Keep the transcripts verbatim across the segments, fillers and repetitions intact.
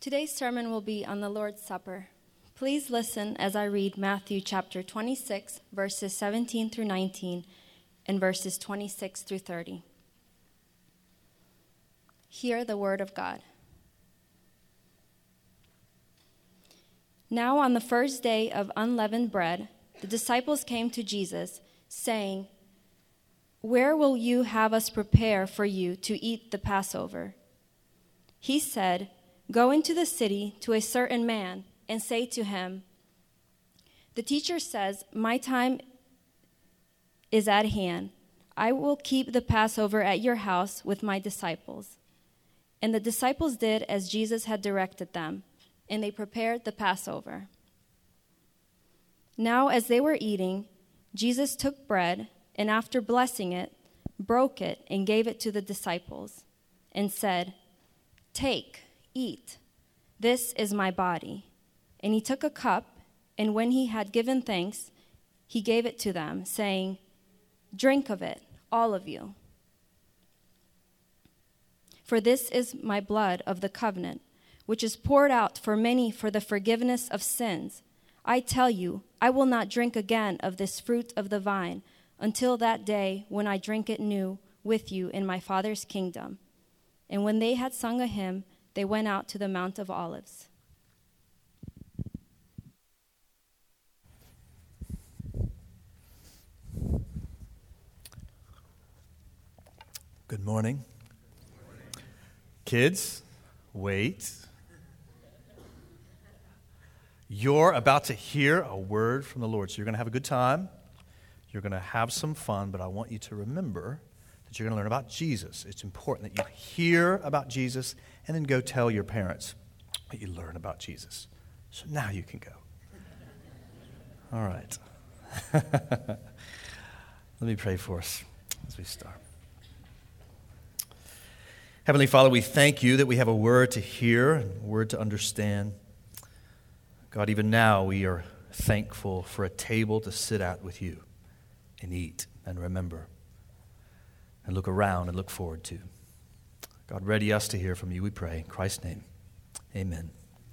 Today's sermon will be on the Lord's Supper. Please listen as I read Matthew chapter twenty-six, verses seventeen through nineteen, and verses twenty-six through thirty. Hear the word of God. Now on the first day of unleavened bread, the disciples came to Jesus, saying, "Where will you have us prepare for you to eat the Passover?" He said, "Go into the city to a certain man and say to him, 'The teacher says, my time is at hand. I will keep the Passover at your house with my disciples.' And the disciples did as Jesus had directed them, and they prepared the Passover. Now as they were eating, Jesus took bread, and after blessing it, broke it and gave it to the disciples, and said, 'Take, eat, this is my body.' And he took a cup, and when he had given thanks, he gave it to them, saying, 'Drink of it, all of you. For this is my blood of the covenant, which is poured out for many for the forgiveness of sins. I tell you, I will not drink again of this fruit of the vine until that day when I drink it new with you in my Father's kingdom.' And when they had sung a hymn, they went out to the Mount of Olives." Good morning. Kids, wait. You're about to hear a word from the Lord. So you're going to have a good time. You're going to have some fun, but I want you to remember that you're going to learn about Jesus. It's important that you hear about Jesus and then go tell your parents what you learn about Jesus. So now you can go. All right. Let me pray for us as we start. Heavenly Father, we thank you that we have a word to hear and a word to understand. God, even now we are thankful for a table to sit at with you and eat and remember and look around and look forward to. God, ready us to hear from you, we pray. In Christ's name, amen.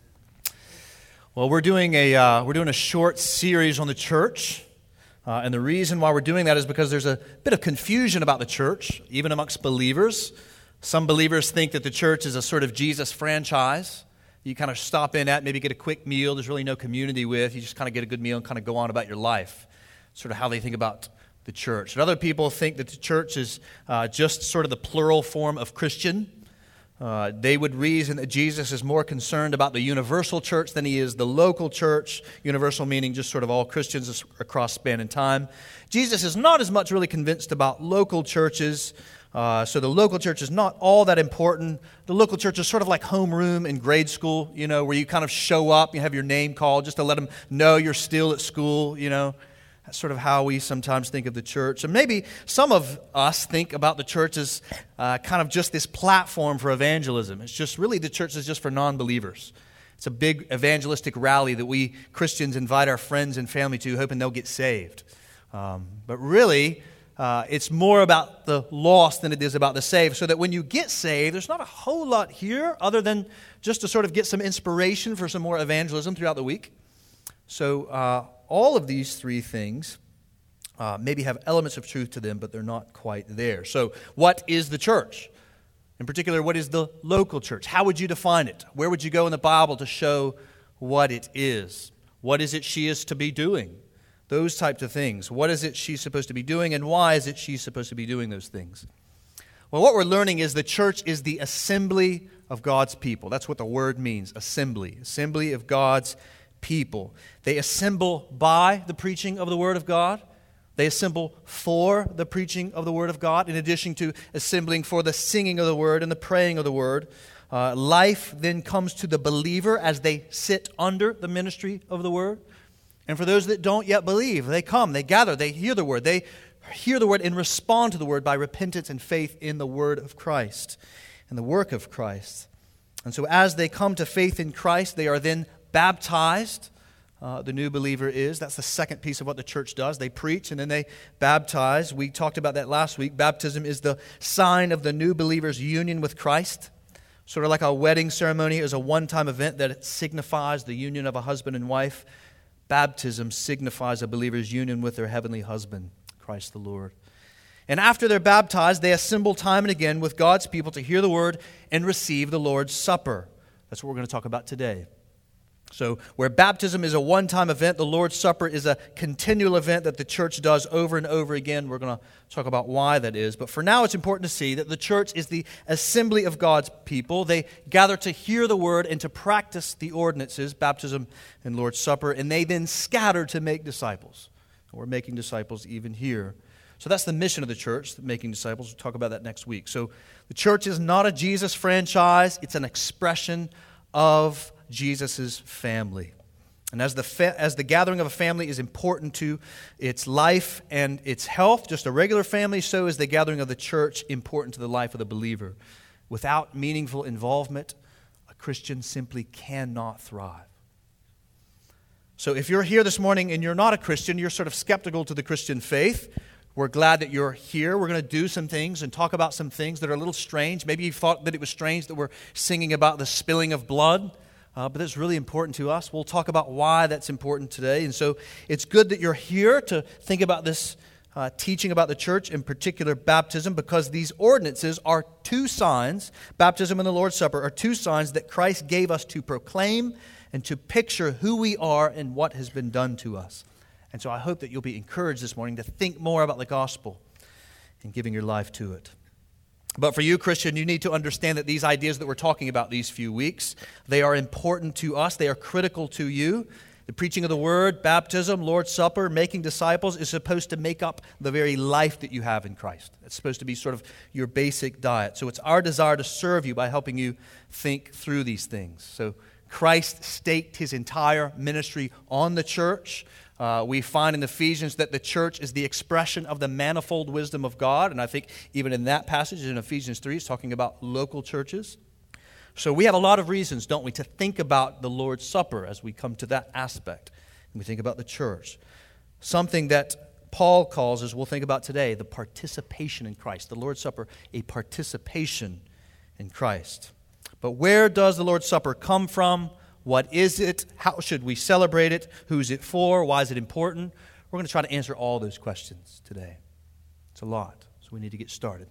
Well, we're doing a uh, we're doing a short series on the church. Uh, and the reason why we're doing that is because there's a bit of confusion about the church, even amongst believers. Some believers think that the church is a sort of Jesus franchise. You kind of stop in at, maybe get a quick meal. There's really no community with. You just kind of get a good meal and kind of go on about your life. Sort of how they think about the church. And other people think that the church is uh, just sort of the plural form of Christian. Uh, they would reason that Jesus is more concerned about the universal church than he is the local church. Universal meaning just sort of all Christians across span and time. Jesus is not as much really convinced about local churches. Uh, so the local church is not all that important. The local church is sort of like homeroom in grade school, you know, where you kind of show up, you have your name called just to let them know you're still at school, you know. That's sort of how we sometimes think of the church. And maybe some of us think about the church as uh, kind of just this platform for evangelism. It's just really the church is just for non-believers. It's a big evangelistic rally that we Christians invite our friends and family to, hoping they'll get saved. Um, but really, uh, it's more about the lost than it is about the saved. So that when you get saved, there's not a whole lot here other than just to sort of get some inspiration for some more evangelism throughout the week. So uh, all of these three things uh, maybe have elements of truth to them, but they're not quite there. So what is the church? In particular, what is the local church? How would you define it? Where would you go in the Bible to show what it is? What is it she is to be doing? Those types of things. What is it she's supposed to be doing, and why is it she's supposed to be doing those things? Well, what we're learning is the church is the assembly of God's people. That's what the word means, assembly. Assembly of God's people. They assemble by the preaching of the Word of God. They assemble for the preaching of the Word of God, in addition to assembling for the singing of the Word and the praying of the Word. Uh, life then comes to the believer as they sit under the ministry of the Word. And for those that don't yet believe, they come, they gather, they hear the Word. They hear the Word and respond to the Word by repentance and faith in the Word of Christ and the work of Christ. And so as they come to faith in Christ, they are then baptized. Uh, the new believer is. That's the second piece of what the church does. They preach and then they baptize. We talked about that last week. Baptism is the sign of the new believer's union with Christ. Sort of like a wedding ceremony is a one-time event that signifies the union of a husband and wife, baptism signifies a believer's union with their heavenly husband, Christ the Lord. And after they're baptized, they assemble time and again with God's people to hear the word and receive the Lord's Supper. That's what we're going to talk about today. So where baptism is a one-time event, the Lord's Supper is a continual event that the church does over and over again. We're going to talk about why that is. But for now, it's important to see that the church is the assembly of God's people. They gather to hear the word and to practice the ordinances, baptism and Lord's Supper, and they then scatter to make disciples. We're making disciples even here. So that's the mission of the church, making disciples. We'll talk about that next week. So the church is not a Jesus franchise. It's an expression of Jesus' family. And as the fa- as the gathering of a family is important to its life and its health, just a regular family, so is the gathering of the church important to the life of the believer. Without meaningful involvement, a Christian simply cannot thrive. So if you're here this morning and you're not a Christian, you're sort of skeptical to the Christian faith, we're glad that you're here. We're going to do some things and talk about some things that are a little strange. Maybe you thought that it was strange that we're singing about the spilling of blood. Uh, but it's really important to us. We'll talk about why that's important today. And so it's good that you're here to think about this uh, teaching about the church, in particular baptism, because these ordinances are two signs, baptism and the Lord's Supper are two signs that Christ gave us to proclaim and to picture who we are and what has been done to us. And so I hope that you'll be encouraged this morning to think more about the gospel and giving your life to it. But for you, Christian, you need to understand that these ideas that we're talking about these few weeks, they are important to us. They are critical to you. The preaching of the word, baptism, Lord's Supper, making disciples is supposed to make up the very life that you have in Christ. It's supposed to be sort of your basic diet. So it's our desire to serve you by helping you think through these things. So Christ staked his entire ministry on the church. Uh, we find in Ephesians that the church is the expression of the manifold wisdom of God. And I think even in that passage in Ephesians three, it's talking about local churches. So we have a lot of reasons, don't we, to think about the Lord's Supper as we come to that aspect. And we think about the church. Something that Paul calls, as we'll think about today, the participation in Christ. The Lord's Supper, a participation in Christ. But where does the Lord's Supper come from? What is it? How should we celebrate it? Who's it for? Why is it important? We're going to try to answer all those questions today. It's a lot, so we need to get started.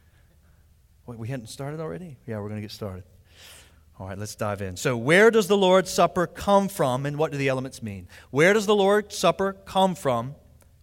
Wait, we hadn't started already? Yeah, we're going to get started. All right, let's dive in. So where does the Lord's Supper come from, and what do the elements mean? Where does the Lord's Supper come from?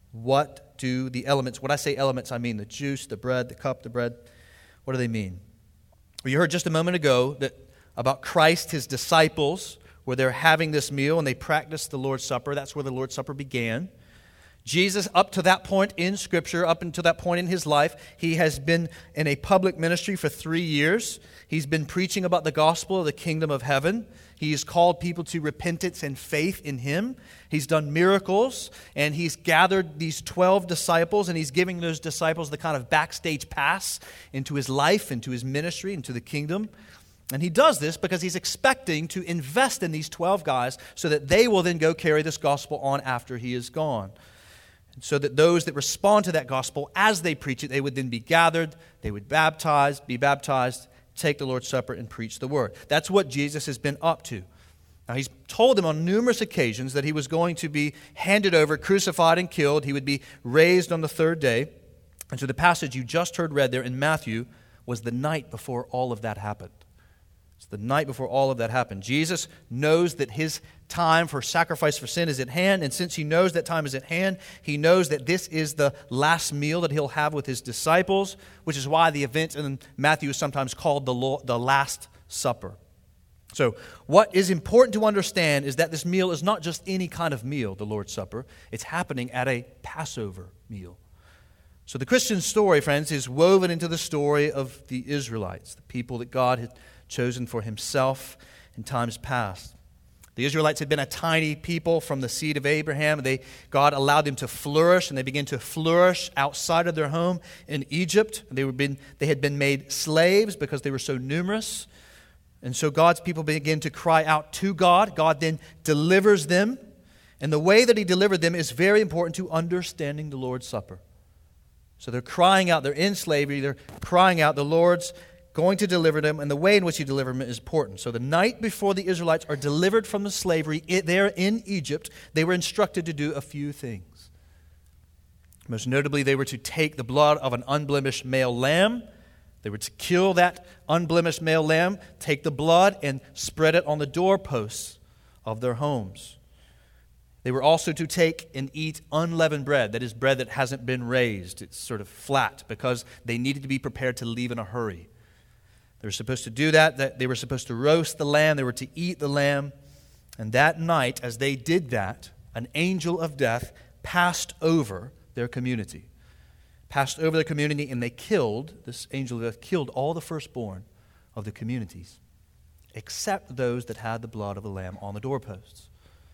What do the elements, when I say elements, I mean the juice, the bread, the cup, the bread. What do they mean? Well, you heard just a moment ago that about Christ, his disciples, where they're having this meal and they practice the Lord's Supper. That's where the Lord's Supper began. Jesus, up to that point in Scripture, up until that point in his life, he has been in a public ministry for three years. He's been preaching about the gospel of the kingdom of heaven. He has called people to repentance and faith in him. He's done miracles, and he's gathered these twelve disciples, and he's giving those disciples the kind of backstage pass into his life, into his ministry, into the kingdom. And he does this because he's expecting to invest in these twelve guys so that they will then go carry this gospel on after he is gone. And so that those that respond to that gospel as they preach it, they would then be gathered, they would baptize, be baptized, take the Lord's Supper, and preach the word. That's what Jesus has been up to. Now, he's told them on numerous occasions that he was going to be handed over, crucified, and killed. He would be raised on the third day. And so the passage you just heard read there in Matthew was the night before all of that happened. It's the night before all of that happened. Jesus knows that his time for sacrifice for sin is at hand, and since he knows that time is at hand, he knows that this is the last meal that he'll have with his disciples, which is why the event in Matthew is sometimes called the Lord, the Last Supper. So what is important to understand is that this meal is not just any kind of meal, the Lord's Supper. It's happening at a Passover meal. So the Christian story, friends, is woven into the story of the Israelites, the people that God had chosen for himself in times past. The Israelites had been a tiny people from the seed of Abraham. They, God allowed them to flourish, and they began to flourish outside of their home in Egypt. They, were been, they had been made slaves because they were so numerous. And so God's people began to cry out to God. God then delivers them. And the way that he delivered them is very important to understanding the Lord's Supper. So they're crying out. They're in slavery. They're crying out. The Lord's going to deliver them, and the way in which he delivered them is important. So the night before the Israelites are delivered from the slavery there in Egypt, they were instructed to do a few things. Most notably, they were to take the blood of an unblemished male lamb. They were to kill that unblemished male lamb, take the blood, and spread it on the doorposts of their homes. They were also to take and eat unleavened bread, that is, bread that hasn't been raised. It's sort of flat, because they needed to be prepared to leave in a hurry. They were supposed to do that, that they were supposed to roast the lamb, they were to eat the lamb. And that night, as they did that, an angel of death passed over their community. Passed over the community, and they killed, this angel of death killed all the firstborn of the communities, except those that had the blood of the lamb on the doorposts.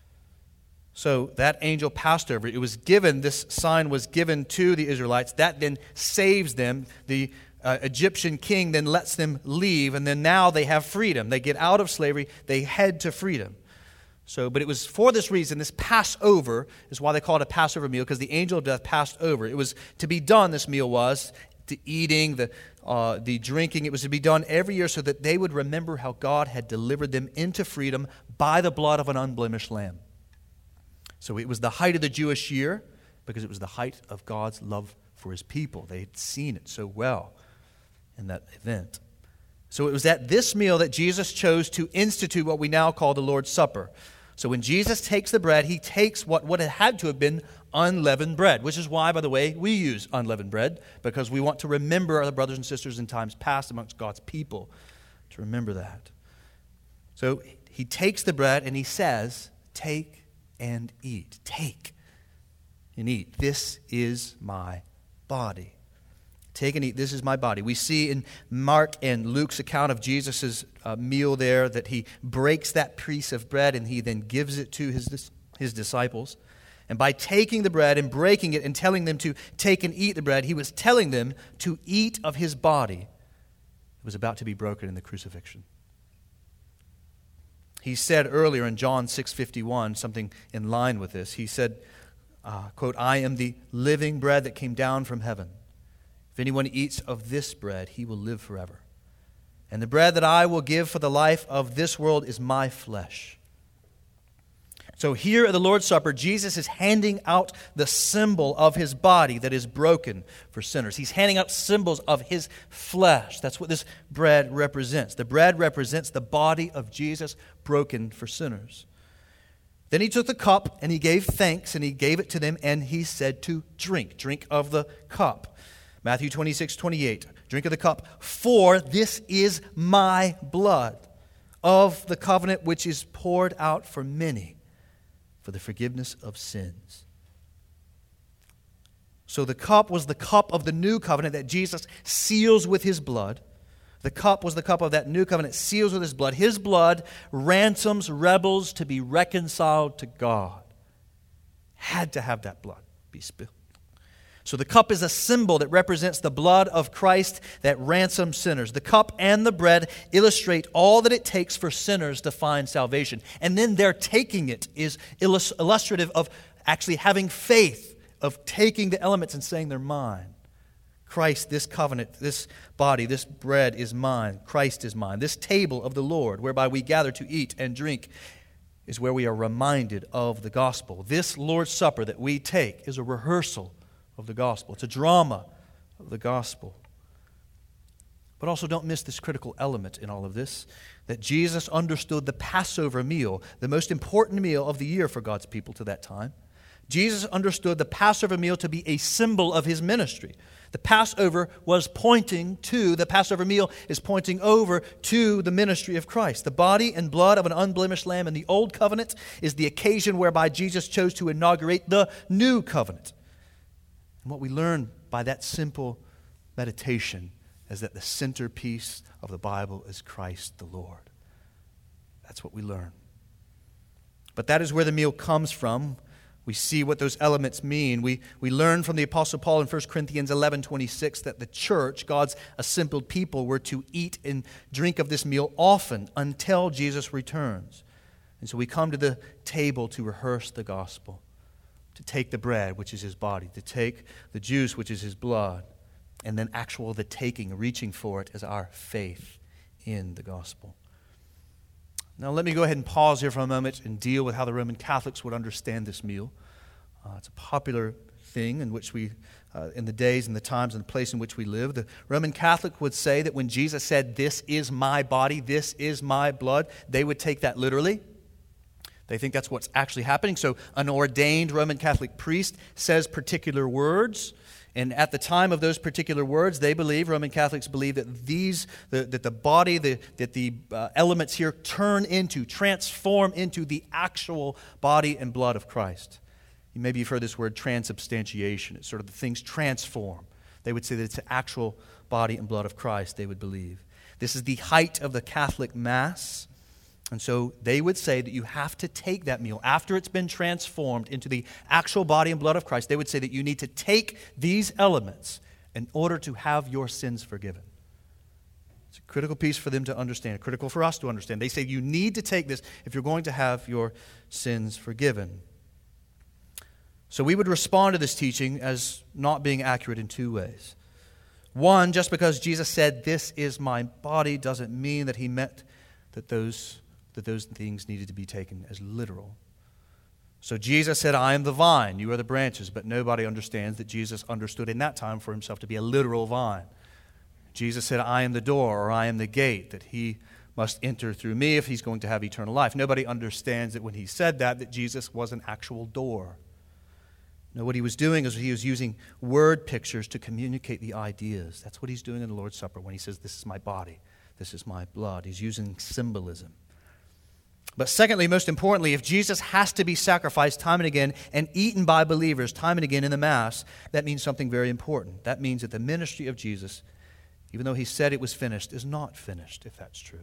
So that angel passed over. It was given, this sign was given to the Israelites. That then saves them. The uh, Egyptian king then lets them leave, and then now they have freedom. They get out of slavery. They head to freedom. So, but it was for this reason, this Passover is why they call it a Passover meal, because the angel of death passed over. It was to be done, this meal was, the eating, the uh, the drinking. It was to be done every year so that they would remember how God had delivered them into freedom by the blood of an unblemished lamb. So it was the height of the Jewish year, because it was the height of God's love for his people. They had seen it so well in that event. So it was at this meal that Jesus chose to institute what we now call the Lord's Supper. So when Jesus takes the bread, he takes what would have had to have been unleavened bread, which is why, by the way, we use unleavened bread, because we want to remember our brothers and sisters in times past amongst God's people, to remember that. So he takes the bread and he says, take and eat. Take and eat. This is my body. Take and eat. This is my body. We see in Mark and Luke's account of Jesus' uh, meal there that he breaks that piece of bread and he then gives it to his, his disciples. And by taking the bread and breaking it and telling them to take and eat the bread, he was telling them to eat of his body. It was about to be broken in the crucifixion. He said earlier in John six fifty-one, something in line with this. He said, uh, quote, I am the living bread that came down from heaven. If anyone eats of this bread, he will live forever. And the bread that I will give for the life of this world is my flesh. So here at the Lord's Supper, Jesus is handing out the symbol of his body that is broken for sinners. He's handing out symbols of his flesh. That's what this bread represents. The bread represents the body of Jesus broken for sinners. Then he took the cup and he gave thanks and he gave it to them and he said to drink. Drink of the cup. Matthew twenty-six, twenty-eight, drink of the cup, for this is my blood of the covenant which is poured out for many for the forgiveness of sins. So the cup was the cup of the new covenant that Jesus seals with his blood. The cup was the cup of that new covenant, seals with his blood. His blood ransoms rebels to be reconciled to God. Had to have that blood be spilled. So the cup is a symbol that represents the blood of Christ that ransoms sinners. The cup and the bread illustrate all that it takes for sinners to find salvation. And then their taking it is illustrative of actually having faith, of taking the elements and saying they're mine. Christ, this covenant, this body, this bread is mine. Christ is mine. This table of the Lord, whereby we gather to eat and drink, is where we are reminded of the gospel. This Lord's Supper that we take is a rehearsal of the gospel. It's a drama of the gospel. But also don't miss this critical element in all of this, that Jesus understood the Passover meal, the most important meal of the year for God's people to that time. Jesus understood the Passover meal to be a symbol of his ministry. The Passover was pointing to, the Passover meal is pointing over to the ministry of Christ. The body and blood of an unblemished lamb in the old covenant is the occasion whereby Jesus chose to inaugurate the new covenant. And what we learn by that simple meditation is that the centerpiece of the Bible is Christ the Lord. That's what we learn. But that is where the meal comes from. We see what those elements mean. We, we learn from the Apostle Paul in First Corinthians eleven twenty-six that the church, God's assembled people, were to eat and drink of this meal often until Jesus returns. And so we come to the table to rehearse the gospel, to take the bread, which is his body, to take the juice, which is his blood, And then actual the taking, reaching for it, is our faith in the gospel. Now let me go ahead and pause here for a moment and deal with how the Roman Catholics would understand this meal. Uh, it's a popular thing in which we, uh, in the days and the times and the place in which we live. The Roman Catholic would say that when Jesus said, "This is my body, this is my blood," they would take that literally. They think that's what's actually happening. So an ordained Roman Catholic priest says particular words, and at the time of those particular words, they believe, Roman Catholics believe, that these, the, that the body, the, that the uh, elements here turn into, transform into the actual body and blood of Christ. Maybe you've heard this word transubstantiation. It's sort of the things transform. They would say that it's the actual body and blood of Christ, they would believe. This is the height of the Catholic Mass. And so they would say that you have to take that meal after it's been transformed into the actual body and blood of Christ. They would say that you need to take these elements in order to have your sins forgiven. It's a critical piece for them to understand, critical for us to understand. They say you need to take this if you're going to have your sins forgiven. So we would respond to this teaching as not being accurate in two ways. One, just because Jesus said, "This is my body," doesn't mean that he meant that those, that those things needed to be taken as literal. So Jesus said, "I am the vine, you are the branches," but nobody understands that Jesus understood in that time for himself to be a literal vine. Jesus said, "I am the door," or "I am the gate," that he must enter through me if he's going to have eternal life. Nobody understands that when he said that, that Jesus was an actual door. No, what he was doing is he was using word pictures to communicate the ideas. That's what he's doing in the Lord's Supper when he says, "This is my body, this is my blood." He's using symbolism. But secondly, most importantly, if Jesus has to be sacrificed time and again and eaten by believers time and again in the Mass, that means something very important. That means that the ministry of Jesus, even though he said it was finished, is not finished, if that's true.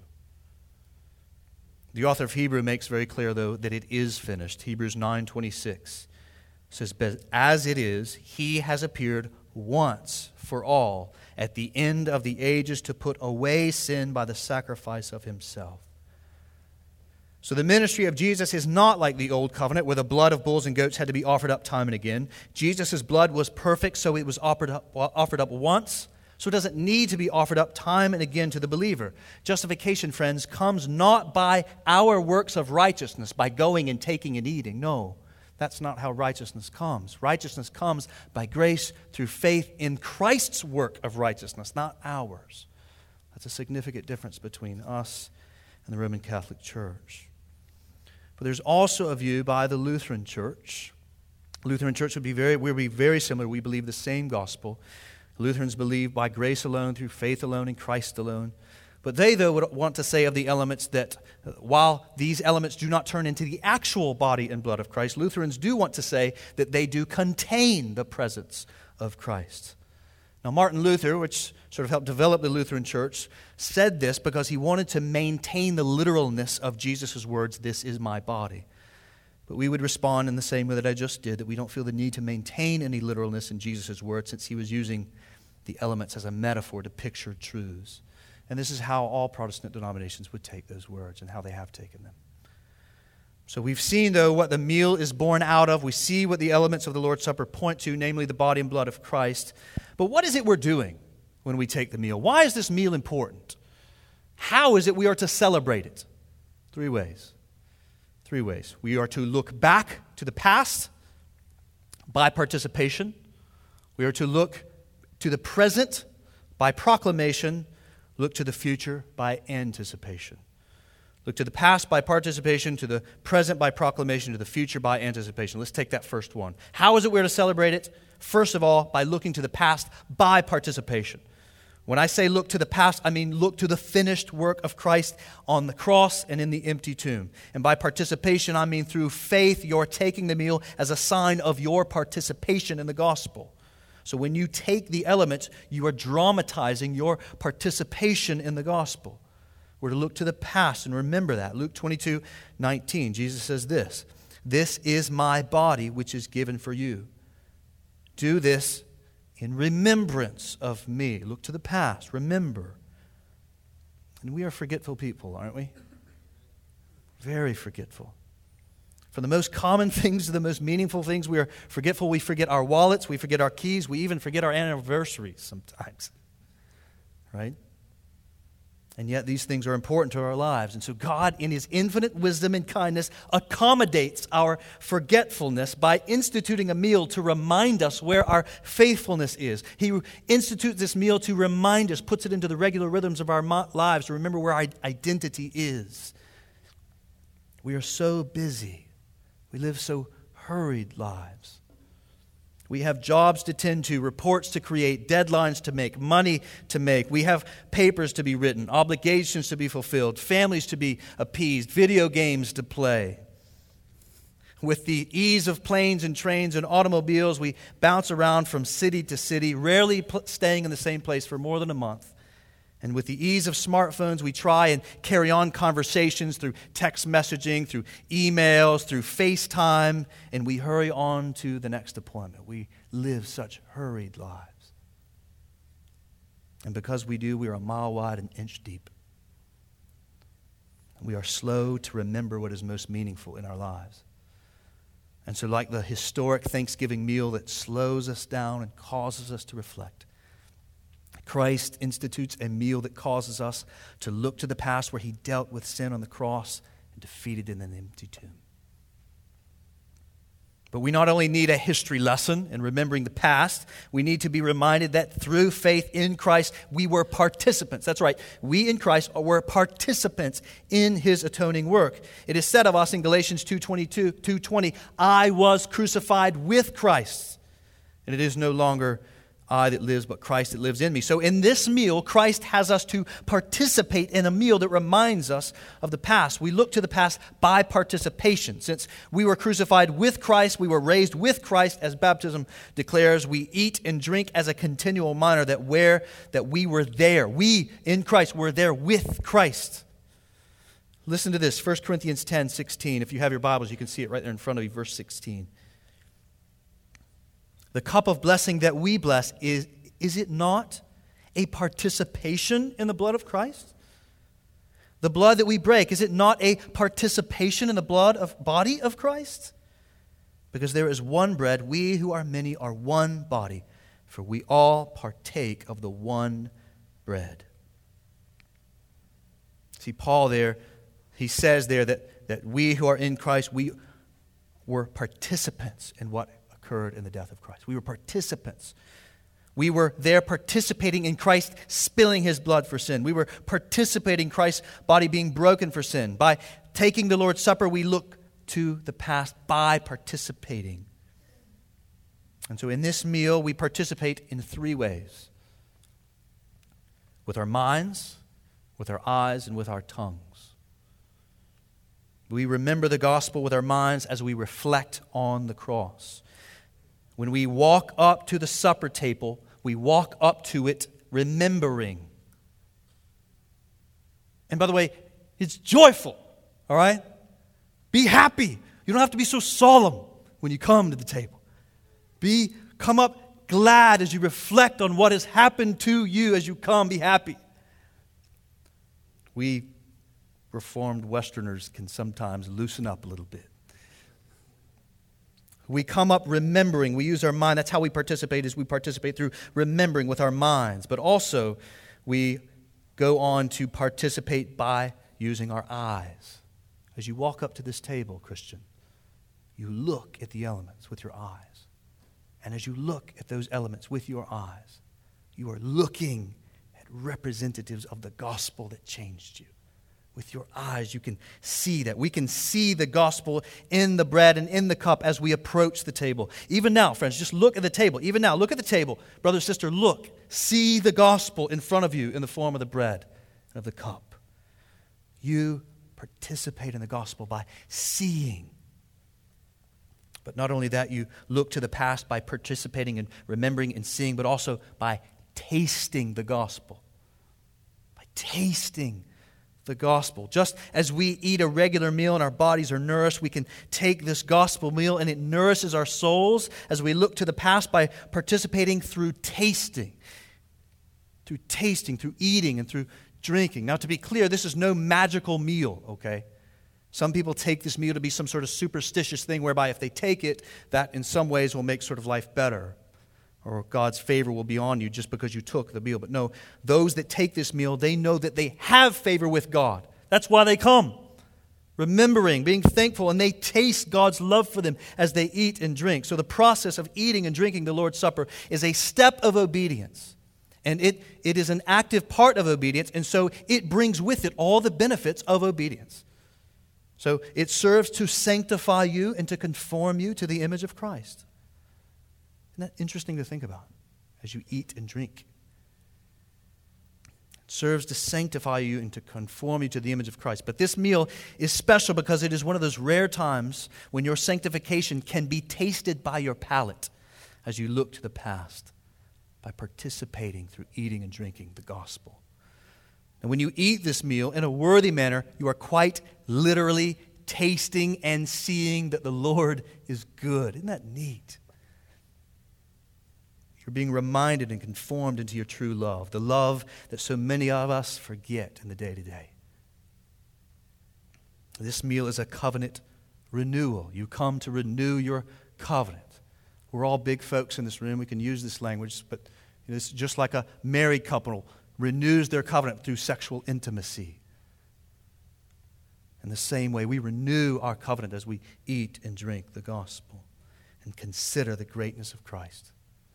The author of Hebrew makes very clear, though, that it is finished. Hebrews nine twenty-six says, "But as it is, he has appeared once for all at the end of the ages to put away sin by the sacrifice of himself." So the ministry of Jesus is not like the old covenant where the blood of bulls and goats had to be offered up time and again. Jesus' blood was perfect, so it was offered up, offered up once, so it doesn't need to be offered up time and again to the believer. Justification, friends, comes not by our works of righteousness, by going and taking and eating. No. That's not how righteousness comes. Righteousness comes by grace through faith in Christ's work of righteousness, not ours. That's a significant difference between us and the Roman Catholic Church. But there's also a view by the Lutheran Church. Lutheran Church would be very, would be very similar. We believe the same gospel. Lutherans believe by grace alone, through faith alone, in Christ alone. But they, though, would want to say of the elements that uh, while these elements do not turn into the actual body and blood of Christ, Lutherans do want to say that they do contain the presence of Christ. Now, Martin Luther, which sort of helped develop the Lutheran Church, said this because he wanted to maintain the literalness of Jesus' words, "This is my body." But we would respond in the same way that I just did, that we don't feel the need to maintain any literalness in Jesus' words since he was using the elements as a metaphor to picture truths. And this is how all Protestant denominations would take those words and how they have taken them. So we've seen, though, what the meal is born out of. We see what the elements of the Lord's Supper point to, namely the body and blood of Christ. But what is it we're doing when we take the meal? Why is this meal important? How is it we are to celebrate it? Three ways. Three ways. We are to look back to the past by participation. We are to look to the present by proclamation. Look to the future by anticipation. Look to the past by participation, to the present by proclamation, to the future by anticipation. Let's take that first one. How is it we're to celebrate it? First of all, by looking to the past by participation. When I say look to the past, I mean look to the finished work of Christ on the cross and in the empty tomb. And by participation, I mean through faith, you're taking the meal as a sign of your participation in the gospel. So when you take the elements, you are dramatizing your participation in the gospel. We're to look to the past and remember that. Luke twenty-two nineteen, Jesus says this, "This is my body which is given for you. Do this in remembrance of me." Look to the past, remember. And we are forgetful people, aren't we? Very forgetful. From the most common things to the most meaningful things, we are forgetful. We forget our wallets. We forget our keys. We even forget our anniversaries sometimes. Right? And yet these things are important to our lives. And so God, in His infinite wisdom and kindness, accommodates our forgetfulness by instituting a meal to remind us where our faithfulness is. He institutes this meal to remind us, puts it into the regular rhythms of our lives to remember where our identity is. We are so busy. We live so hurried lives. We have jobs to tend to, reports to create, deadlines to make, money to make. We have papers to be written, obligations to be fulfilled, families to be appeased, video games to play. With the ease of planes and trains and automobiles, we bounce around from city to city, rarely pl- staying in the same place for more than a month. And with the ease of smartphones, we try and carry on conversations through text messaging, through emails, through FaceTime, and we hurry on to the next appointment. We live such hurried lives. And because we do, we are a mile wide and inch deep. We are slow to remember what is most meaningful in our lives. And so like the historic Thanksgiving meal that slows us down and causes us to reflect, Christ institutes a meal that causes us to look to the past where He dealt with sin on the cross and defeated it in an empty tomb. But we not only need a history lesson in remembering the past, we need to be reminded that through faith in Christ, we were participants. That's right. We in Christ were participants in His atoning work. It is said of us in Galatians two twenty-two, two twenty, I was crucified with Christ, and it is no longer I that lives, but Christ that lives in me. So in this meal, Christ has us to participate in a meal that reminds us of the past. We look to the past by participation. Since we were crucified with Christ, we were raised with Christ, as baptism declares. We eat and drink as a continual reminder that where that we were there. We in Christ were there with Christ. Listen to this, First Corinthians ten sixteen. If you have your Bibles, you can see it right there in front of you, verse sixteen. The cup of blessing that we bless, is, is it not a participation in the blood of Christ? The blood that we break, is it not a participation in the blood of body of Christ? Because there is one bread, we who are many are one body, for we all partake of the one bread. See, Paul there, he says there that, that we who are in Christ, we were participants in what occurred in the death of Christ. We were participants. We were there participating in Christ spilling His blood for sin. We were participating in Christ's body being broken for sin. By taking the Lord's Supper, we look to the past by participating. And so in this meal, we participate in three ways. With our minds, with our eyes, and with our tongues. We remember the gospel with our minds as we reflect on the cross. When we walk up to the supper table, we walk up to it remembering. And by the way, it's joyful, all right? Be happy. You don't have to be so solemn when you come to the table. Be, come up glad as you reflect on what has happened to you as you come. Be happy. We Reformed Westerners can sometimes loosen up a little bit. We come up remembering. We use our mind. That's how we participate, is we participate through remembering with our minds. But also, we go on to participate by using our eyes. As you walk up to this table, Christian, you look at the elements with your eyes. And as you look at those elements with your eyes, you are looking at representatives of the gospel that changed you. With your eyes, you can see that. We can see the gospel in the bread and in the cup as we approach the table. Even now, friends, just look at the table. Even now, look at the table. Brother, sister, look. See the gospel in front of you in the form of the bread and of the cup. You participate in the gospel by seeing. But not only that, you look to the past by participating and remembering and seeing, but also by tasting the gospel. By tasting the gospel. Just as we eat a regular meal and our bodies are nourished, we can take this gospel meal and it nourishes our souls as we look to the past by participating through tasting. Through tasting, through eating, and through drinking. Now, to be clear, this is no magical meal, okay? Some people take this meal to be some sort of superstitious thing whereby if they take it, that in some ways will make sort of life better, or God's favor will be on you just because you took the meal. But no, those that take this meal, they know that they have favor with God. That's why they come. Remembering, being thankful, and they taste God's love for them as they eat and drink. So the process of eating and drinking the Lord's Supper is a step of obedience. And it, it is an active part of obedience, and so it brings with it all the benefits of obedience. So it serves to sanctify you and to conform you to the image of Christ. Isn't that interesting to think about as you eat and drink? It serves to sanctify you and to conform you to the image of Christ. But this meal is special because it is one of those rare times when your sanctification can be tasted by your palate as you look to the past by participating through eating and drinking the gospel. And when you eat this meal in a worthy manner, you are quite literally tasting and seeing that the Lord is good. Isn't that neat? You're being reminded and conformed into your true love, the love that so many of us forget in the day-to-day. This meal is a covenant renewal. You come to renew your covenant. We're all big folks in this room. We can use this language, but it's just like a married couple renews their covenant through sexual intimacy. In the same way, we renew our covenant as we eat and drink the gospel and consider the greatness of Christ.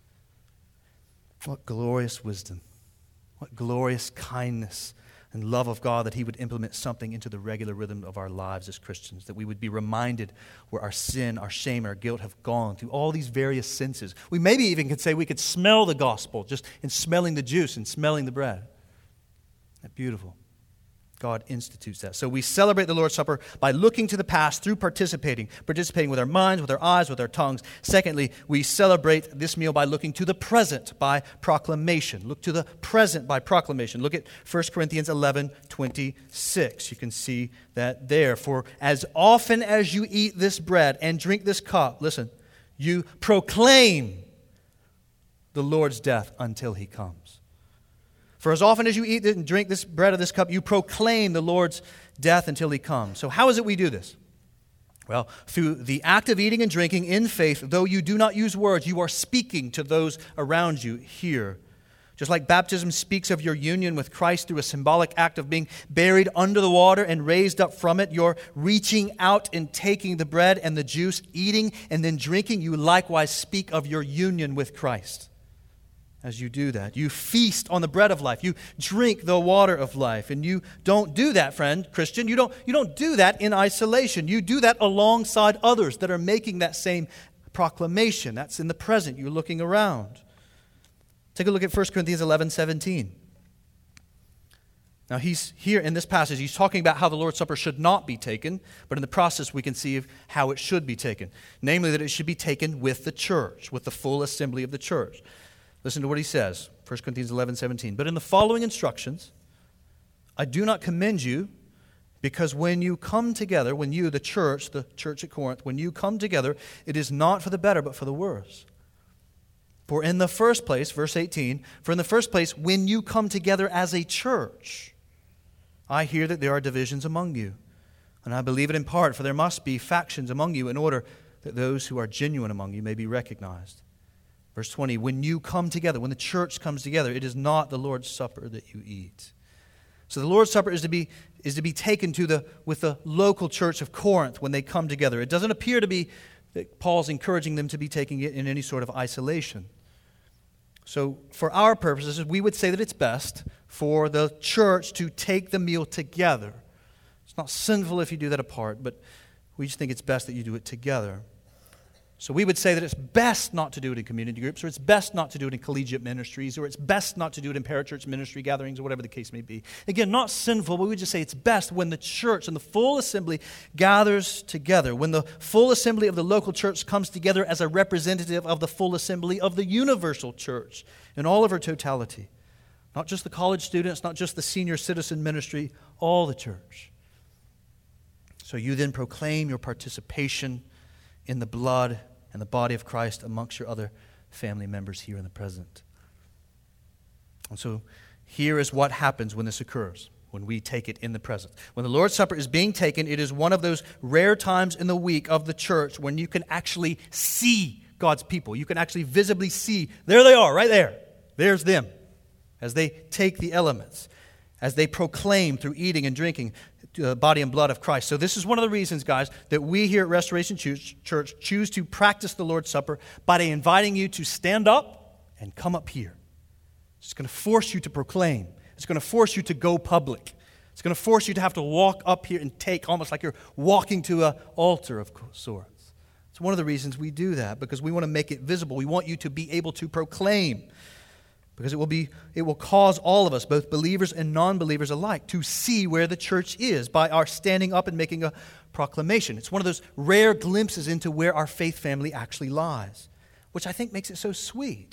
What glorious wisdom, what glorious kindness and love of God that He would implement something into the regular rhythm of our lives as Christians, that we would be reminded where our sin, our shame, our guilt have gone through all these various senses. We maybe even could say we could smell the gospel just in smelling the juice and smelling the bread. Isn't that beautiful? God institutes that. So we celebrate the Lord's Supper by looking to the past through participating, participating with our minds, with our eyes, with our tongues. Secondly, we celebrate this meal by looking to the present by proclamation. Look to the present by proclamation. Look at First Corinthians eleven twenty-six. You can see that there. For as often as you eat this bread and drink this cup, listen, you proclaim the Lord's death until He comes. For as often as you eat and drink this bread of this cup, you proclaim the Lord's death until He comes. So how is it we do this? Well, through the act of eating and drinking in faith, though you do not use words, you are speaking to those around you here. Just like baptism speaks of your union with Christ through a symbolic act of being buried under the water and raised up from it, you're reaching out and taking the bread and the juice, eating and then drinking. You likewise speak of your union with Christ. As you do that, you feast on the bread of life. You drink the water of life. And you don't do that, friend, Christian. You don't, you don't do that in isolation. You do that alongside others that are making that same proclamation. That's in the present. You're looking around. Take a look at First Corinthians eleven seventeen. Now, he's here in this passage, he's talking about how the Lord's Supper should not be taken, but in the process we can see of how it should be taken. Namely, that it should be taken with the church, with the full assembly of the church. Listen to what he says, First Corinthians eleven seventeen. But in the following instructions, I do not commend you, because when you come together, when you, the church, the church at Corinth, when you come together, it is not for the better, but for the worse. For in the first place, verse eighteen, for in the first place, when you come together as a church, I hear that there are divisions among you. And I believe it in part, for there must be factions among you in order that those who are genuine among you may be recognized. Verse twenty, when you come together, when the church comes together, it is not the Lord's Supper that you eat. So the Lord's Supper is to be is to be taken to the with the local church of Corinth when they come together. It doesn't appear to be that Paul's encouraging them to be taking it in any sort of isolation. So for our purposes, we would say that it's best for the church to take the meal together. It's not sinful if you do that apart, but we just think it's best that you do it together. So we would say that it's best not to do it in community groups, or it's best not to do it in collegiate ministries, or it's best not to do it in parachurch ministry gatherings, or whatever the case may be. Again, not sinful, but we would just say it's best when the church and the full assembly gathers together, when the full assembly of the local church comes together as a representative of the full assembly of the universal church in all of her totality. Not just the college students, not just the senior citizen ministry, all the church. So you then proclaim your participation in the blood and the body of Christ amongst your other family members here in the present. And so here is what happens when this occurs. when we take it in the present. When the Lord's Supper is being taken, it is one of those rare times in the week of the church when you can actually see God's people. You can actually visibly see, there they are, right there. There's them as they take the elements, as they proclaim through eating and drinking the body and blood of Christ. So this is one of the reasons, guys, that we here at Restoration Church choose to practice the Lord's Supper by inviting you to stand up and come up here. It's going to force you to proclaim. It's going to force you to go public. It's going to force you to have to walk up here and take, almost like you're walking to an altar of sorts. It's one of the reasons we do that, because we want to make it visible. We want you to be able to proclaim, because it will be, it will cause all of us, both believers and non-believers alike, to see where the church is by our standing up and making a proclamation. It's one of those rare glimpses into where our faith family actually lies, which I think makes it so sweet.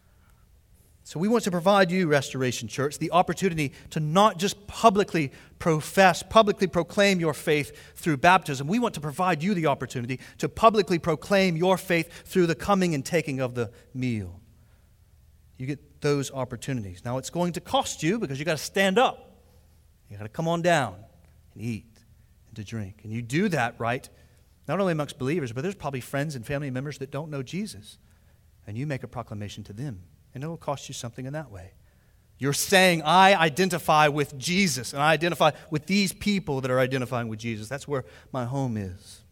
So we want to provide you, Restoration Church, the opportunity to not just publicly profess, publicly proclaim your faith through baptism. We want to provide you the opportunity to publicly proclaim your faith through the coming and taking of the meal. You get those opportunities. Now, it's going to cost you, because you've got to stand up. You've got to come on down and eat and to drink. And you do that, right, not only amongst believers, but there's probably friends and family members that don't know Jesus. And you make a proclamation to them. And it will cost you something in that way. You're saying, I identify with Jesus, and I identify with these people that are identifying with Jesus. That's where my home is.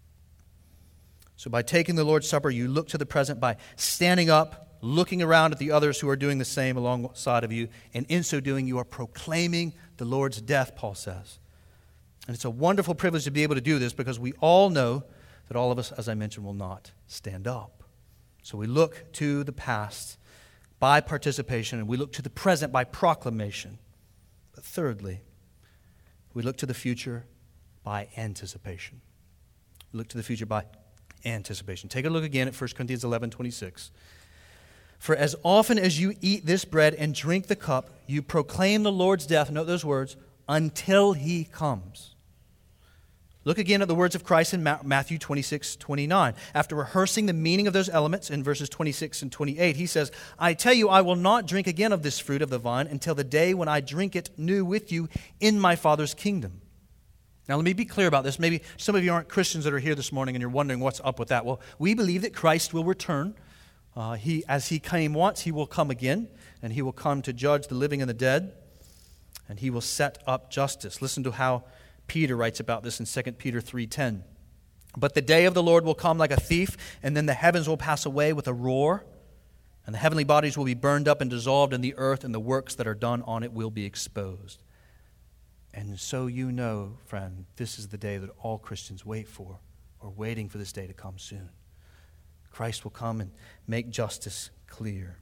So by taking the Lord's Supper, you look to the present by standing up, looking around at the others who are doing the same alongside of you, and in so doing, you are proclaiming the Lord's death, Paul says. And it's a wonderful privilege to be able to do this, because we all know that all of us, as I mentioned, will not stand up. So we look to the past by participation, and we look to the present by proclamation. But thirdly, we look to the future by anticipation. We look to the future by anticipation. Take a look again at First Corinthians eleven twenty-six. For as often as you eat this bread and drink the cup, you proclaim the Lord's death, note those words, until he comes. Look again at the words of Christ in Matthew twenty-six twenty-nine. After rehearsing the meaning of those elements in verses twenty-six and twenty-eight, he says, I tell you, I will not drink again of this fruit of the vine until the day when I drink it new with you in my Father's kingdom. Now, let me be clear about this. Maybe some of you aren't Christians that are here this morning and you're wondering what's up with that. Well, we believe that Christ will return. Uh, he, as he came once, he will come again, and he will come to judge the living and the dead, and he will set up justice. Listen to how Peter writes about this in Second Peter three ten. But the day of the Lord will come like a thief, and then the heavens will pass away with a roar, and the heavenly bodies will be burned up and dissolved in the earth, and the works that are done on it will be exposed. And so you know, friend, this is the day that all Christians wait for, or waiting for this day to come soon. Christ will come and make justice clear.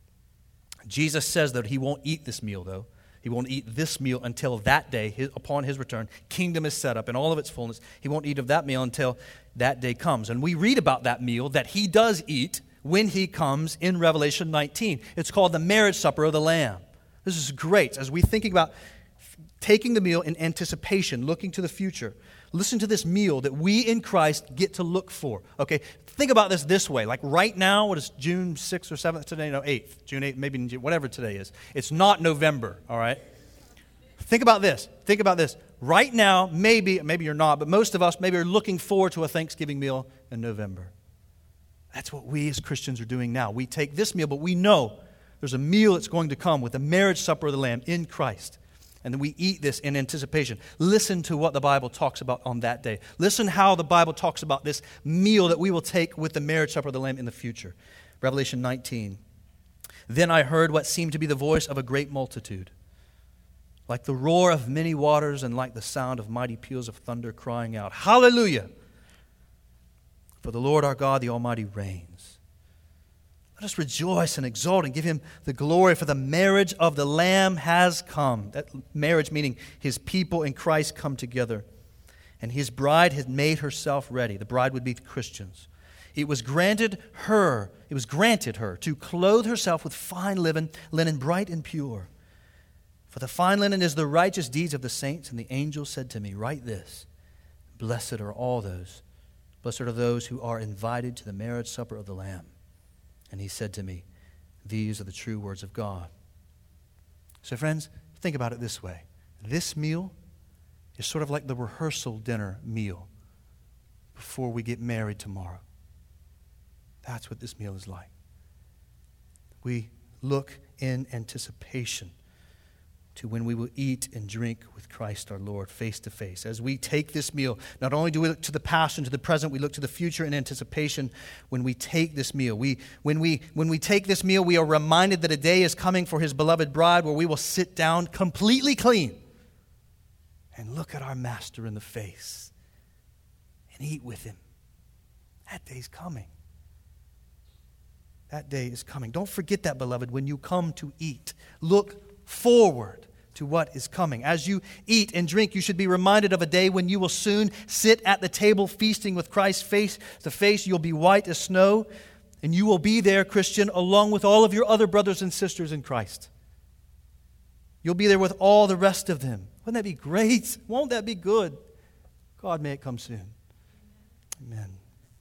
Jesus says that he won't eat this meal, though. He won't eat this meal until that day, his, upon his return. Kingdom is set up in all of its fullness. He won't eat of that meal until that day comes. And we read about that meal that he does eat when he comes in Revelation nineteen. It's called the marriage supper of the Lamb. This is great. As we're thinking about taking the meal in anticipation, looking to the future, listen to this meal that we in Christ get to look for. Okay, think about this this way. Like right now, what is June sixth or seventh today? No, eighth. June eighth, maybe whatever today is. It's not November, all right? Think about this. Think about this. Right now, maybe, maybe you're not, but most of us maybe are looking forward to a Thanksgiving meal in November. That's what we as Christians are doing now. We take this meal, but we know there's a meal that's going to come with the marriage supper of the Lamb in Christ. And then we eat this in anticipation. Listen to what the Bible talks about on that day. Listen how the Bible talks about this meal that we will take with the marriage supper of the Lamb in the future. Revelation nineteen. Then I heard what seemed to be the voice of a great multitude, like the roar of many waters and like the sound of mighty peals of thunder, crying out, Hallelujah! For the Lord our God, the Almighty, reigns. Let us rejoice and exult and give him the glory, for the marriage of the Lamb has come. That marriage meaning his people in Christ come together. And his bride has made herself ready. The bride would be the Christians. It was granted her, it was granted her to clothe herself with fine linen, linen bright and pure. For the fine linen is the righteous deeds of the saints. And the angel said to me, write this, blessed are all those, blessed are those who are invited to the marriage supper of the Lamb. And he said to me, these are the true words of God. So friends, think about it this way. This meal is sort of like the rehearsal dinner meal before we get married tomorrow. That's what this meal is like. We look in anticipation to when we will eat and drink with Christ our Lord face to face. As we take this meal, not only do we look to the past and to the present, we look to the future in anticipation. When we take this meal, we when we when we take this meal, we are reminded that a day is coming for his beloved bride where we will sit down completely clean and look at our master in the face and eat with him. That day's coming. That day is coming. Don't forget that, beloved, when you come to eat. Look forward to what is coming. As you eat and drink, you should be reminded of a day when you will soon sit at the table feasting with Christ face to face. You'll be white as snow, and you will be there, Christian, along with all of your other brothers and sisters in Christ. You'll be there with all the rest of them. Wouldn't that be great? Won't that be good? God, may it come soon. Amen.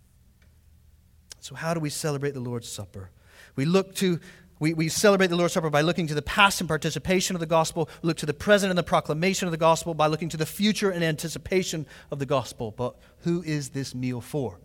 So how do we celebrate the Lord's Supper? We look to We, we celebrate the Lord's Supper by looking to the past and participation of the gospel. We look to the present and the proclamation of the gospel by looking to the future and anticipation of the gospel. But who is this meal for?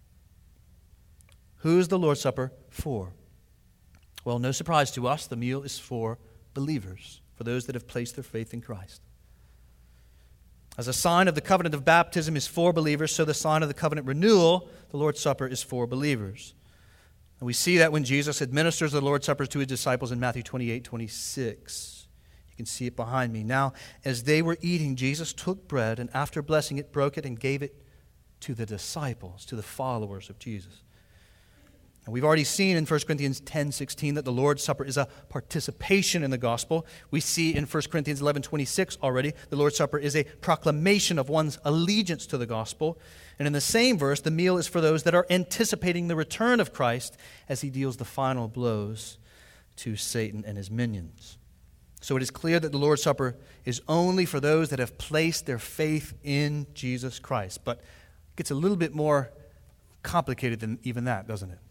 Who is the Lord's Supper for? Well, no surprise to us, the meal is for believers, for those that have placed their faith in Christ. As a sign of the covenant of baptism is for believers, so the sign of the covenant renewal, the Lord's Supper, is for believers. And we see that when Jesus administers the Lord's Supper to his disciples in Matthew twenty-eight, twenty-six. You can see it behind me. Now, as they were eating, Jesus took bread and after blessing it, broke it and gave it to the disciples, to the followers of Jesus. And we've already seen in First Corinthians ten sixteen that the Lord's Supper is a participation in the gospel. We see in First Corinthians eleven twenty-six already, the Lord's Supper is a proclamation of one's allegiance to the gospel. And in the same verse, the meal is for those that are anticipating the return of Christ as he deals the final blows to Satan and his minions. So it is clear that the Lord's Supper is only for those that have placed their faith in Jesus Christ. But it gets a little bit more complicated than even that, doesn't it?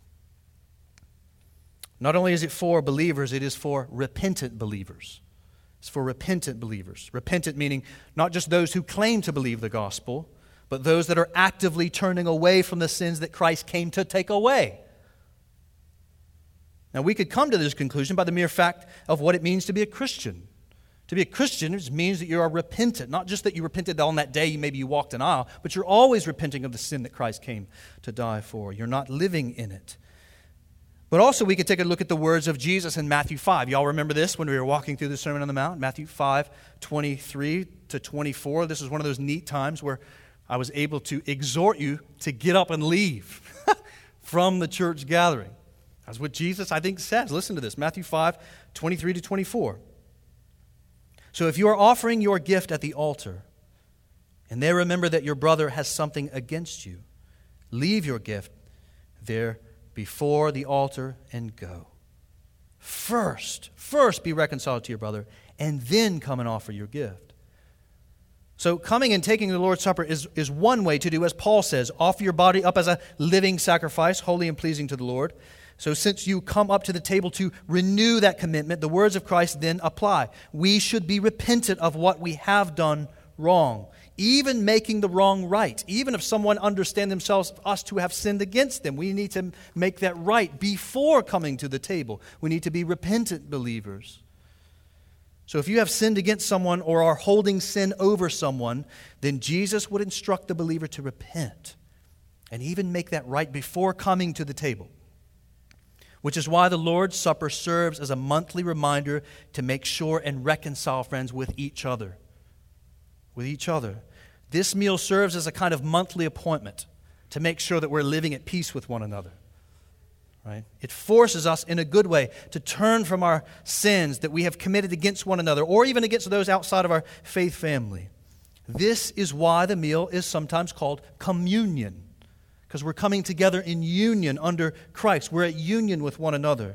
Not only is it for believers, it is for repentant believers. It's for repentant believers. Repentant meaning not just those who claim to believe the gospel, but those that are actively turning away from the sins that Christ came to take away. Now, we could come to this conclusion by the mere fact of what it means to be a Christian. To be a Christian means that you are repentant. Not just that you repented on that day, maybe you walked an aisle, but you're always repenting of the sin that Christ came to die for. You're not living in it. But also we could take a look at the words of Jesus in Matthew five. Y'all remember this when we were walking through the Sermon on the Mount? Matthew five, twenty-three to twenty-four. This is one of those neat times where I was able to exhort you to get up and leave from the church gathering. That's what Jesus, I think, says. Listen to this. Matthew five, twenty-three to twenty-four. So if you are offering your gift at the altar, and there remember that your brother has something against you, leave your gift there before the altar and go. First, first be reconciled to your brother, and then come and offer your gift. So coming and taking the Lord's Supper is, is one way to do, as Paul says, offer your body up as a living sacrifice, holy and pleasing to the Lord. So since you come up to the table to renew that commitment, the words of Christ then apply. We should be repentant of what we have done wrong, even making the wrong right. Even if someone understands themselves, us to have sinned against them, we need to make that right before coming to the table. We need to be repentant believers. So if you have sinned against someone or are holding sin over someone, then Jesus would instruct the believer to repent and even make that right before coming to the table. Which is why the Lord's Supper serves as a monthly reminder to make sure and reconcile, friends, with each other. With each other. This meal serves as a kind of monthly appointment to make sure that we're living at peace with one another. Right? It forces us in a good way to turn from our sins that we have committed against one another or even against those outside of our faith family. This is why the meal is sometimes called communion, because we're coming together in union under Christ. We're at union with one another.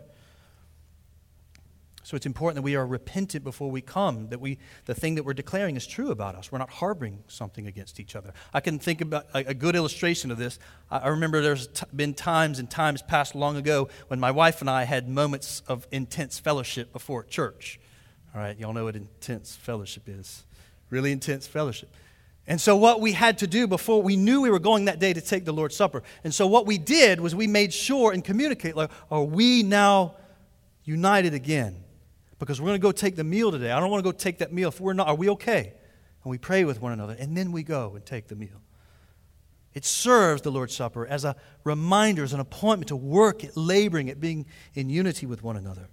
So it's important that we are repentant before we come, that we the thing that we're declaring is true about us. We're not harboring something against each other. I can think about a, a good illustration of this. I, I remember there's t- been times and times past long ago when my wife and I had moments of intense fellowship before church. All right, y'all know what intense fellowship is. really intense fellowship. And so what we had to do before, we knew we were going that day to take the Lord's Supper. And so what we did was we made sure and communicate, like, are we now united again? Because we're going to go take the meal today. I don't want to go take that meal. If we're not, are we okay? And we pray with one another, and then we go and take the meal. It serves the Lord's Supper as a reminder, as an appointment to work at laboring, at being in unity with one another.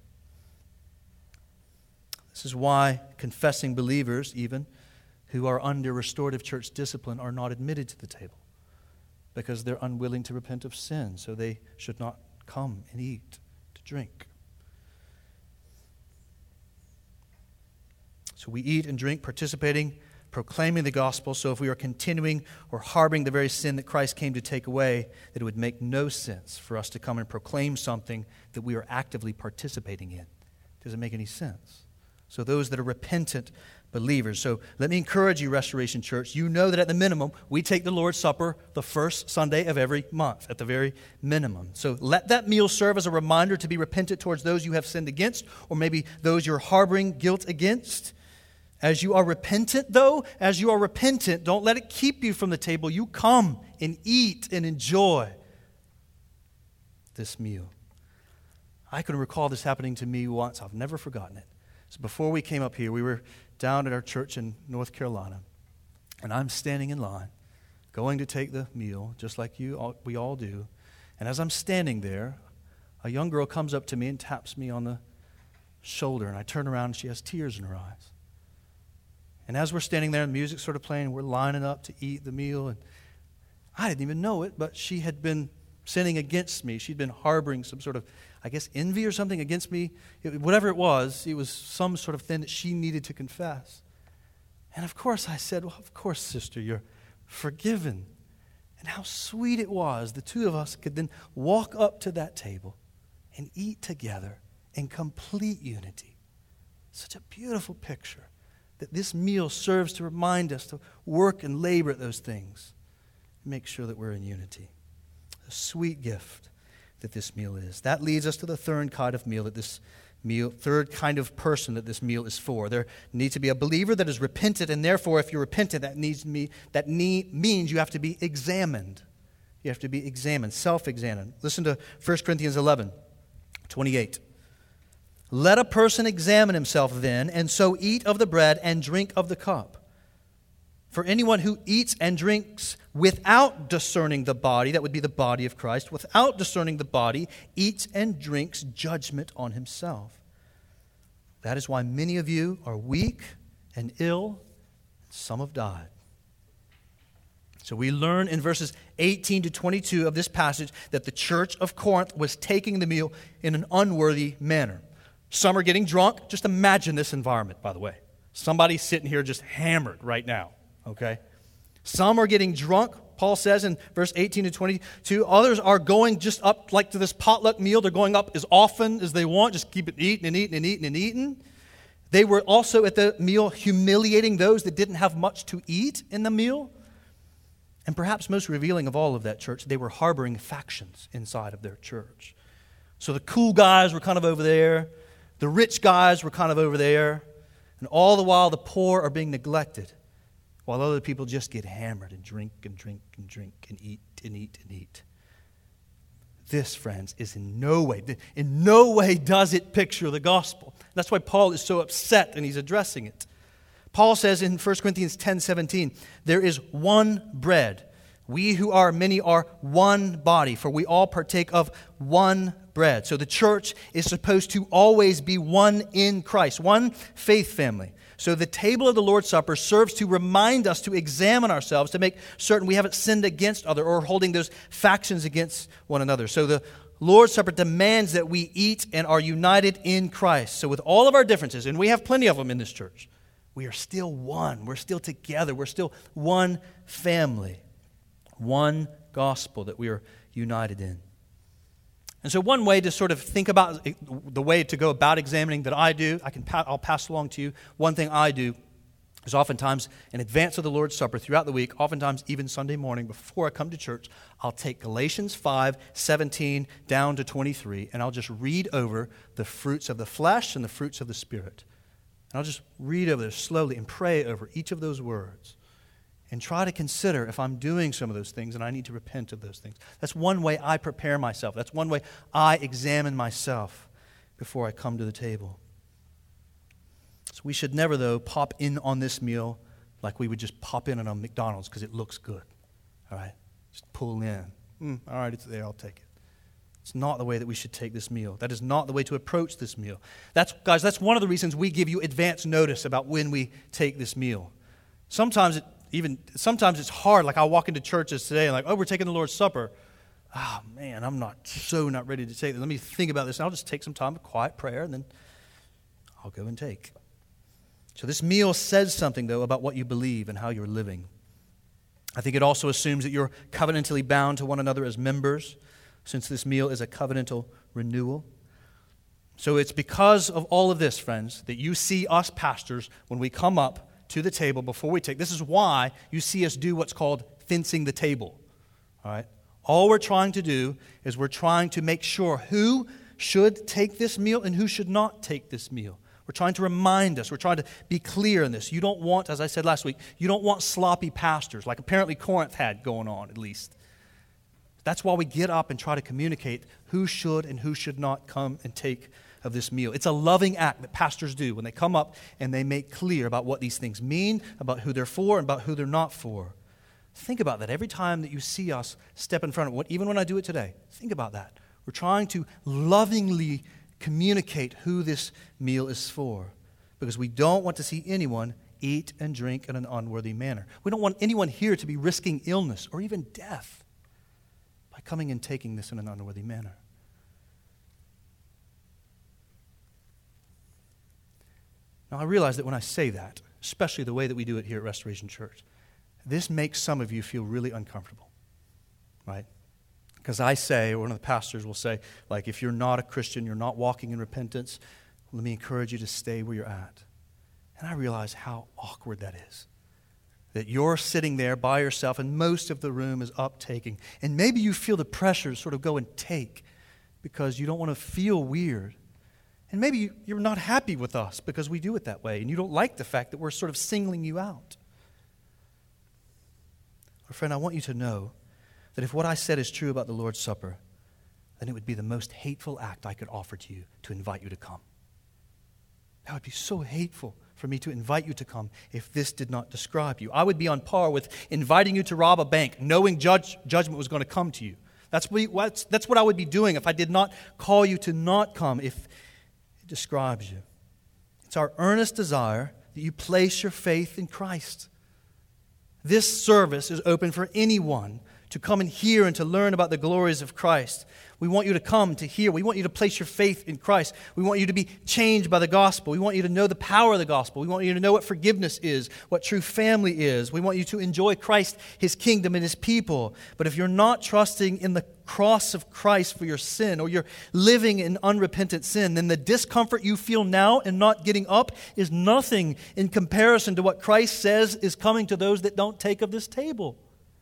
This is why confessing believers, even, who are under restorative church discipline are not admitted to the table, because they're unwilling to repent of sin, so they should not come and eat, to drink. So we eat and drink, participating, proclaiming the gospel, so if we are continuing or harboring the very sin that Christ came to take away, that it would make no sense for us to come and proclaim something that we are actively participating in. It doesn't make any sense. So those that are repentant believers. So let me encourage you, Restoration Church. You know that at the minimum, we take the Lord's Supper the first Sunday of every month, at the very minimum. So let that meal serve as a reminder to be repentant towards those you have sinned against, or maybe those you're harboring guilt against. As you are repentant, though, as you are repentant, don't let it keep you from the table. You come and eat and enjoy this meal. I can recall this happening to me once. I've never forgotten it. So before we came up here, we were down at our church in North Carolina, and I'm standing in line, going to take the meal, just like you, all, we all do. And as I'm standing there, a young girl comes up to me and taps me on the shoulder, and I turn around, and she has tears in her eyes. And as we're standing there, and the music's sort of playing, we're lining up to eat the meal, and I didn't even know it, but she had been sinning against me. She'd been harboring some sort of, I guess, envy or something against me. It, whatever it was, it was some sort of thing that she needed to confess. And of course I said, well, of course, sister, you're forgiven. And how sweet it was. The two of us could then walk up to that table and eat together in complete unity. Such a beautiful picture that this meal serves to remind us to work and labor at those things. Make sure that we're in unity. A sweet gift that this meal is. That leads us to the third kind of meal that this meal, third kind of person that this meal is for. There needs to be a believer that is repentant, and therefore, if you're repentant, that needs me that need, means you have to be examined. You have to be examined, self-examined. Listen to First Corinthians eleven, twenty-eight. Let a person examine himself then, and so eat of the bread and drink of the cup. For anyone who eats and drinks without discerning the body, that would be the body of Christ, without discerning the body, eats and drinks judgment on himself. That is why many of you are weak and ill, and some have died. So we learn in verses eighteen to twenty-two of this passage that the church of Corinth was taking the meal in an unworthy manner. Some are getting drunk. Just imagine this environment, by the way. Somebody sitting here just hammered right now. Okay? Some are getting drunk, Paul says in verse eighteen to twenty-two. Others are going just up like to this potluck meal. They're going up as often as they want, just keep it eating and eating and eating and eating. They were also at the meal humiliating those that didn't have much to eat in the meal. And perhaps most revealing of all of that, church, they were harboring factions inside of their church. So the cool guys were kind of over there. The rich guys were kind of over there. And all the while the poor are being neglected, while other people just get hammered and drink and drink and drink and eat and eat and eat. This, friends, is in no way, in no way does it picture the gospel. That's why Paul is so upset and he's addressing it. Paul says in First Corinthians ten seventeen, there is one bread. We who are many are one body, for we all partake of one bread. So the church is supposed to always be one in Christ, one faith family. So the table of the Lord's Supper serves to remind us to examine ourselves, to make certain we haven't sinned against other or holding those factions against one another. So the Lord's Supper demands that we eat and are united in Christ. So with all of our differences, and we have plenty of them in this church, we are still one. We're still together. We're still one family, one gospel that we are united in. And so one way to sort of think about the way to go about examining that I do, I can I'll pass along to you. One thing I do is oftentimes in advance of the Lord's Supper throughout the week, oftentimes even Sunday morning before I come to church, I'll take Galatians five, seventeen down to twenty-three, and I'll just read over the fruits of the flesh and the fruits of the Spirit. And I'll just read over this slowly and pray over each of those words and try to consider if I'm doing some of those things and I need to repent of those things. That's one way I prepare myself. That's one way I examine myself before I come to the table. So we should never, though, pop in on this meal like we would just pop in on a McDonald's because it looks good. All right? Just pull in. Mm, all right, it's there, I'll take it. It's not the way that we should take this meal. That is not the way to approach this meal. That's, guys, that's one of the reasons we give you advance notice about when we take this meal. Sometimes it even sometimes it's hard. Like I walk into churches today and like, oh, we're taking the Lord's Supper. Oh, man, I'm not so not ready to take it. Let me think about this. And I'll just take some time of quiet prayer and then I'll go and take. So this meal says something, though, about what you believe and how you're living. I think it also assumes that you're covenantally bound to one another as members, since this meal is a covenantal renewal. So it's because of all of this, friends, that you see us pastors, when we come up to the table before we take, this is why you see us do what's called fencing the table. All right? All we're trying to do is we're trying to make sure who should take this meal and who should not take this meal. We're trying to remind us. We're trying to be clear in this. You don't want, as I said last week, you don't want sloppy pastors, like apparently Corinth had going on, at least. That's why we get up and try to communicate who should and who should not come and take of this meal. It's a loving act that pastors do when they come up and they make clear about what these things mean, about who they're for, and about who they're not for. Think about that every time that you see us step in front of it, even when I do it today. Think about that. We're trying to lovingly communicate who this meal is for, because we don't want to see anyone eat and drink in an unworthy manner. We don't want anyone here to be risking illness or even death by coming and taking this in an unworthy manner. Now, I realize that when I say that, especially the way that we do it here at Restoration Church, this makes some of you feel really uncomfortable, right? Because I say, or one of the pastors will say, like, if you're not a Christian, you're not walking in repentance, let me encourage you to stay where you're at. And I realize how awkward that is. That you're sitting there by yourself and most of the room is uptaking. And maybe you feel the pressure to sort of go and take because you don't want to feel weird. And maybe you're not happy with us because we do it that way and you don't like the fact that we're sort of singling you out. Well, friend, I want you to know that if what I said is true about the Lord's Supper, then it would be the most hateful act I could offer to you to invite you to come. That would be so hateful for me to invite you to come if this did not describe you. I would be on par with inviting you to rob a bank, knowing judge, judgment was going to come to you. That's what, that's what I would be doing if I did not call you to not come, if it describes you. It's our earnest desire that you place your faith in Christ. This service is open for anyone to come and hear and to learn about the glories of Christ. We want you to come to hear. We want you to place your faith in Christ. We want you to be changed by the gospel. We want you to know the power of the gospel. We want you to know what forgiveness is, what true family is. We want you to enjoy Christ, His kingdom, and His people. But if you're not trusting in the cross of Christ for your sin, or you're living in unrepentant sin, then the discomfort you feel now in not getting up is nothing in comparison to what Christ says is coming to those that don't take of this table.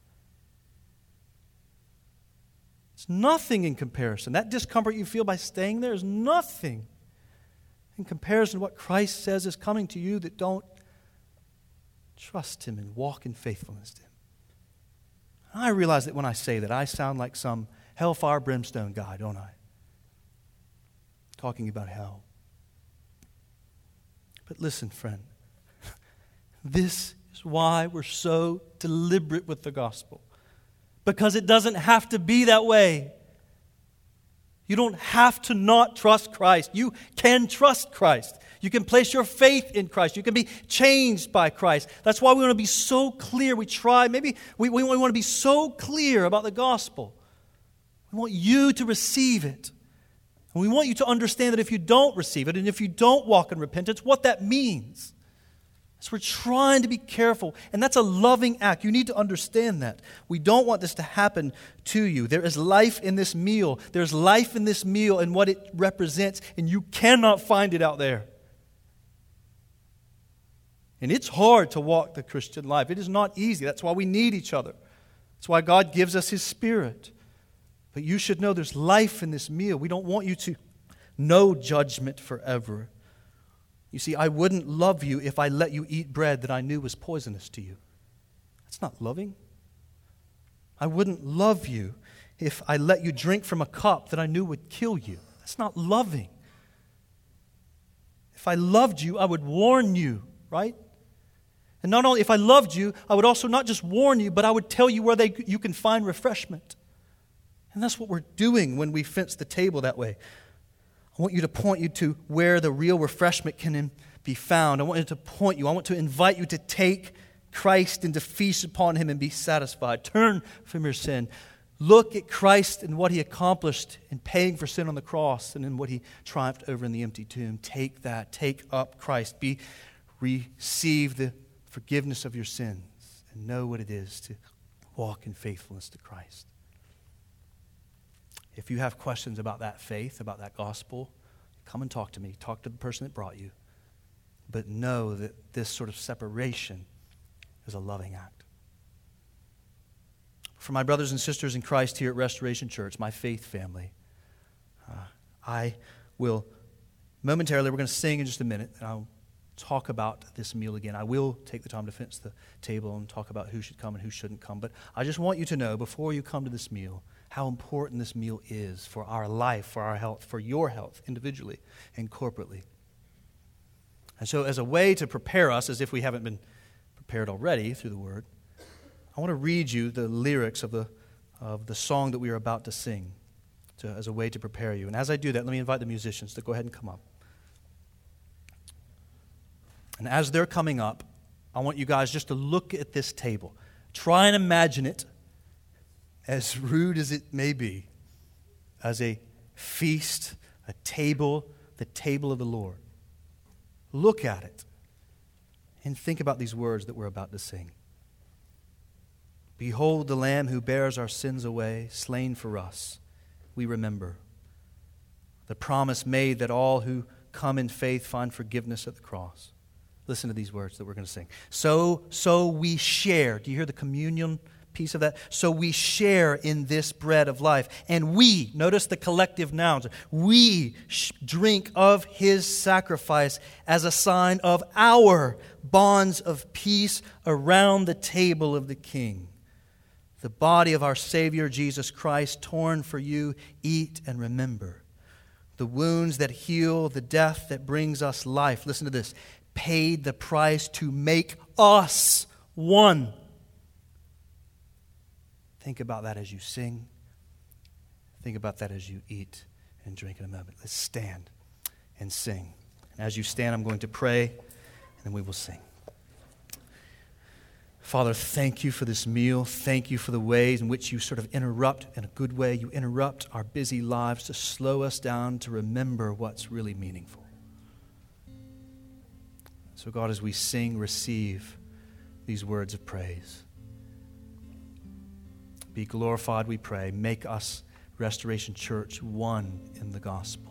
It's nothing in comparison. That discomfort you feel by staying there is nothing in comparison to what Christ says is coming to you that don't trust Him and walk in faithfulness to Him. I realize that when I say that, I sound like some hellfire brimstone guy, don't I? Talking about hell. But listen, friend, this is why we're so deliberate with the gospel. Because it doesn't have to be that way. You don't have to not trust Christ. You can trust Christ. You can place your faith in Christ. You can be changed by Christ. That's why we want to be so clear. We try, maybe we, we want to be so clear about the gospel. We want you to receive it. And we want you to understand that if you don't receive it and if you don't walk in repentance, what that means. So we're trying to be careful, and that's a loving act. You need to understand that. We don't want this to happen to you. There is life in this meal. There's life in this meal and what it represents, and you cannot find it out there. And it's hard to walk the Christian life. It is not easy. That's why we need each other. That's why God gives us His Spirit. But you should know there's life in this meal. We don't want you to know judgment forever. You see, I wouldn't love you if I let you eat bread that I knew was poisonous to you. That's not loving. I wouldn't love you if I let you drink from a cup that I knew would kill you. That's not loving. If I loved you, I would warn you, right? And not only if I loved you, I would also not just warn you, but I would tell you where they, you can find refreshment. And that's what we're doing when we fence the table that way. I want you to point you to where the real refreshment can be found. I want you to point you. I want to invite you to take Christ and to feast upon Him and be satisfied. Turn from your sin. Look at Christ and what He accomplished in paying for sin on the cross and in what He triumphed over in the empty tomb. Take that. Take up Christ. Be, receive the forgiveness of your sins and know what it is to walk in faithfulness to Christ. If you have questions about that faith, about that gospel, come and talk to me. Talk to the person that brought you. But know that this sort of separation is a loving act. For my brothers and sisters in Christ here at Restoration Church, my faith family, uh, I will momentarily, we're going to sing in just a minute, and I'll talk about this meal again. I will take the time to fence the table and talk about who should come and who shouldn't come. But I just want you to know, before you come to this meal, how important this meal is for our life, for our health, for your health individually and corporately. And so as a way to prepare us, as if we haven't been prepared already through the Word, I want to read you the lyrics of the, of the song that we are about to sing to, as a way to prepare you. And as I do that, let me invite the musicians to go ahead and come up. And as they're coming up, I want you guys just to look at this table. Try and imagine it, as rude as it may be, as a feast, a table, the table of the Lord. Look at it and think about these words that we're about to sing. Behold the Lamb who bears our sins away, slain for us. We remember the promise made that all who come in faith find forgiveness at the cross. Listen to these words that we're going to sing. So, so we share. Do you hear the communion piece of that? So we share in this bread of life. And we, notice the collective nouns, we sh- drink of His sacrifice as a sign of our bonds of peace around the table of the King. The body of our Savior Jesus Christ, torn for you, eat and remember. The wounds that heal, the death that brings us life. Listen to this. Paid the price to make us one. Think about that as you sing. Think about that as you eat and drink in a moment. Let's stand and sing. And as you stand, I'm going to pray, and then we will sing. Father, thank you for this meal. Thank you for the ways in which you sort of interrupt, in a good way, you interrupt our busy lives to slow us down to remember what's really meaningful. So God, as we sing, receive these words of praise. Be glorified, we pray. Make us, Restoration Church, one in the gospel.